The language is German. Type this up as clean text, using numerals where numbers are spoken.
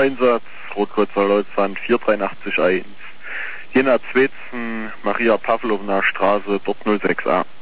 Einsatz, Rotkreuzer Leutzahn 48381. Jena Zwetzen, Maria Pavlovna Straße, dort 06a.